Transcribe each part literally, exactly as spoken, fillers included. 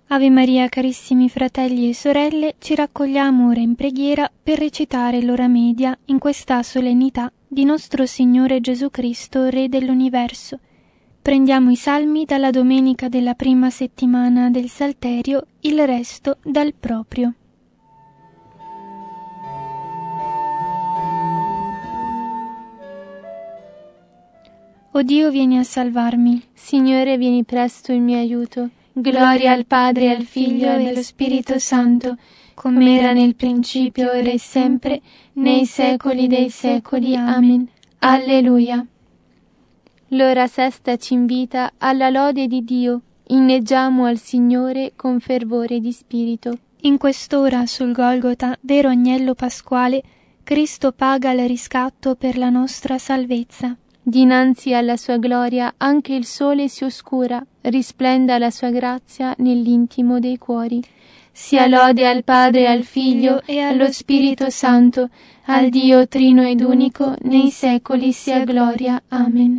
Ave Maria, carissimi fratelli e sorelle, ci raccogliamo ora in preghiera per recitare l'ora media in questa solennità di nostro Signore Gesù Cristo, Re dell'universo. Prendiamo i salmi dalla domenica della prima settimana del Salterio, il resto dal proprio. O Dio, vieni a salvarmi. Signore, vieni presto in mio aiuto. Gloria al Padre, al Figlio e allo Spirito Santo, come era nel principio, ora e sempre, nei secoli dei secoli. Amen. Alleluia. L'ora sesta ci invita alla lode di Dio. Inneggiamo al Signore con fervore di spirito. In quest'ora sul Golgota, vero agnello pasquale, Cristo paga il riscatto per la nostra salvezza. Dinanzi alla sua gloria anche il sole si oscura, risplenda la sua grazia nell'intimo dei cuori. Sia lode al Padre, al Figlio e allo Spirito Santo, al Dio trino ed unico, nei secoli sia gloria. Amen.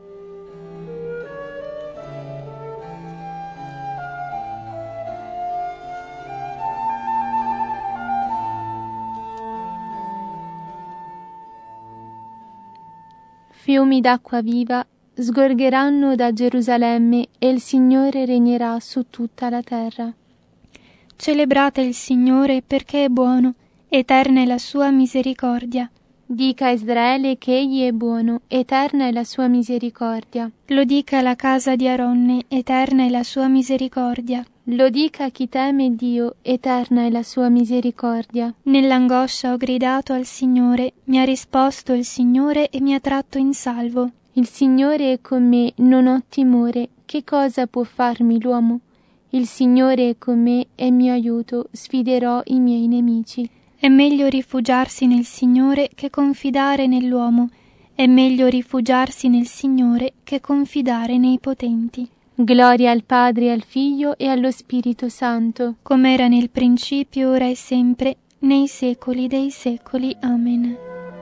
Fiumi d'acqua viva sgorgeranno da Gerusalemme e il Signore regnerà su tutta la terra. Celebrate il Signore perché è buono, eterna è la sua misericordia. Dica a Israele che egli è buono, eterna è la sua misericordia. Lo dica la casa di Aronne, eterna è la sua misericordia. Lo dica chi teme Dio, eterna è la sua misericordia. Nell'angoscia ho gridato al Signore, mi ha risposto il Signore e mi ha tratto in salvo. Il Signore è con me, non ho timore, che cosa può farmi l'uomo? Il Signore è con me, è mio aiuto, sfiderò i miei nemici. È meglio rifugiarsi nel Signore che confidare nell'uomo. È meglio rifugiarsi nel Signore che confidare nei potenti. Gloria al Padre, al Figlio e allo Spirito Santo, come era nel principio, ora e sempre, nei secoli dei secoli. Amen.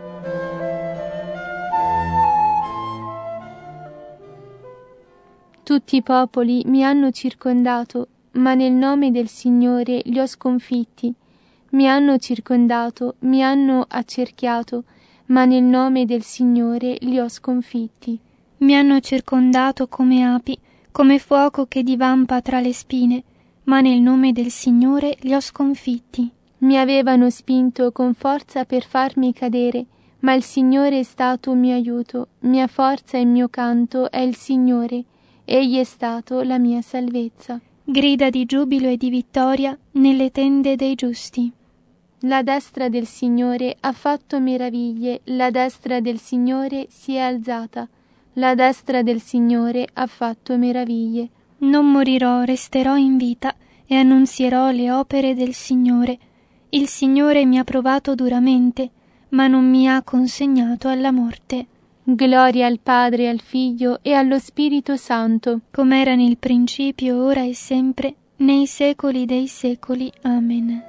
Tutti i popoli mi hanno circondato, ma nel nome del Signore li ho sconfitti. Mi hanno circondato, mi hanno accerchiato, ma nel nome del Signore li ho sconfitti. Mi hanno circondato come api, come fuoco che divampa tra le spine, ma nel nome del Signore li ho sconfitti. Mi avevano spinto con forza per farmi cadere, ma il Signore è stato mio aiuto, mia forza e mio canto è il Signore, egli è stato la mia salvezza. Grida di giubilo e di vittoria nelle tende dei giusti. La destra del Signore ha fatto meraviglie, la destra del Signore si è alzata. La destra del Signore ha fatto meraviglie. Non morirò, resterò in vita e annunzierò le opere del Signore. Il Signore mi ha provato duramente, ma non mi ha consegnato alla morte. Gloria al Padre, al Figlio e allo Spirito Santo, come era nel principio, ora e sempre, nei secoli dei secoli. Amen.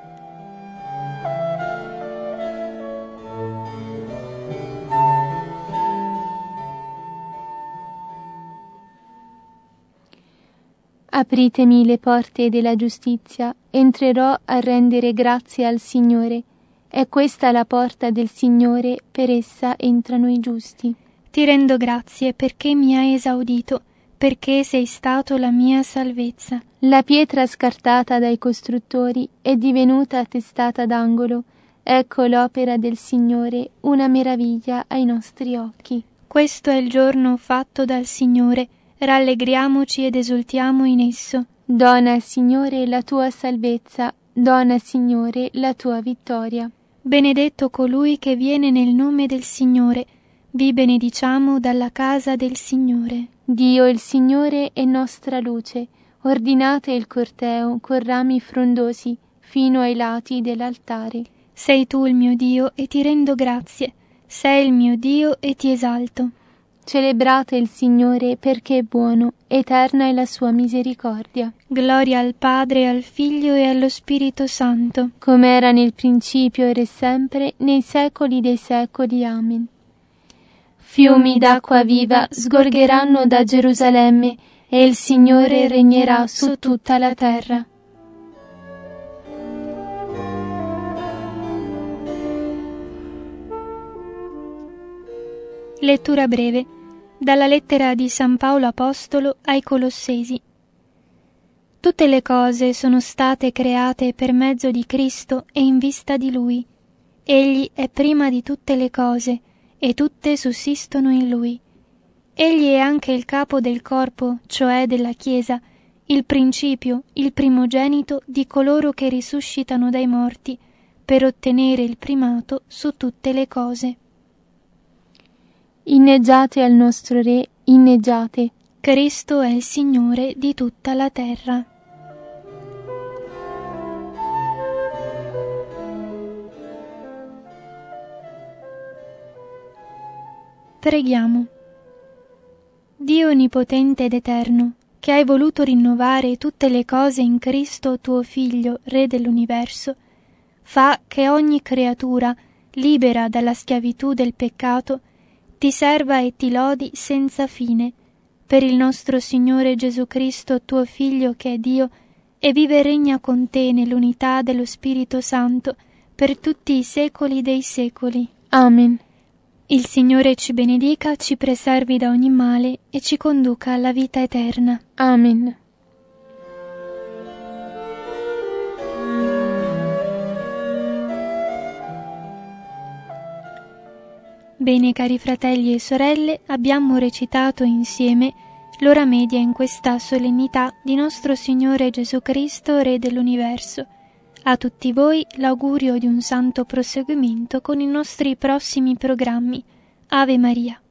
Apritemi le porte della giustizia, entrerò a rendere grazie al Signore. È questa la porta del Signore, per essa entrano i giusti. Ti rendo grazie perché mi hai esaudito, perché sei stato la mia salvezza. La pietra scartata dai costruttori è divenuta testata d'angolo. Ecco l'opera del Signore, una meraviglia ai nostri occhi. Questo è il giorno fatto dal Signore. Rallegriamoci ed esultiamo in esso. Dona, Signore, la tua salvezza, dona, Signore, la tua vittoria. Benedetto colui che viene nel nome del Signore. Vi benediciamo dalla casa del Signore. Dio, il Signore, è nostra luce. Ordinate il corteo con rami frondosi fino ai lati dell'altare. Sei tu il mio Dio e ti rendo grazie. Sei il mio Dio e ti esalto. Celebrate il Signore perché è buono, eterna è la sua misericordia. Gloria al Padre, al Figlio e allo Spirito Santo, come era nel principio, ora e sempre, nei secoli dei secoli. Amen. Fiumi d'acqua viva sgorgeranno da Gerusalemme e il Signore regnerà su tutta la terra. Lettura breve dalla lettera di San Paolo Apostolo ai Colossesi. Tutte le cose sono state create per mezzo di Cristo e in vista di Lui. Egli è prima di tutte le cose e tutte sussistono in Lui. Egli è anche il capo del corpo, cioè della Chiesa, il principio, il primogenito di coloro che risuscitano dai morti, per ottenere il primato su tutte le cose. Inneggiate al nostro Re, inneggiate. Cristo è il Signore di tutta la terra. Preghiamo. Dio onnipotente ed eterno, che hai voluto rinnovare tutte le cose in Cristo tuo Figlio, Re dell'universo, fa che ogni creatura, libera dalla schiavitù del peccato, ti serva e ti lodi senza fine, per il nostro Signore Gesù Cristo, tuo Figlio che è Dio, e vive e regna con te nell'unità dello Spirito Santo, per tutti i secoli dei secoli. Amen. Il Signore ci benedica, ci preservi da ogni male e ci conduca alla vita eterna. Amen. Bene, cari fratelli e sorelle, abbiamo recitato insieme l'ora media in questa solennità di nostro Signore Gesù Cristo, Re dell'universo. A tutti voi l'augurio di un santo proseguimento con i nostri prossimi programmi. Ave Maria.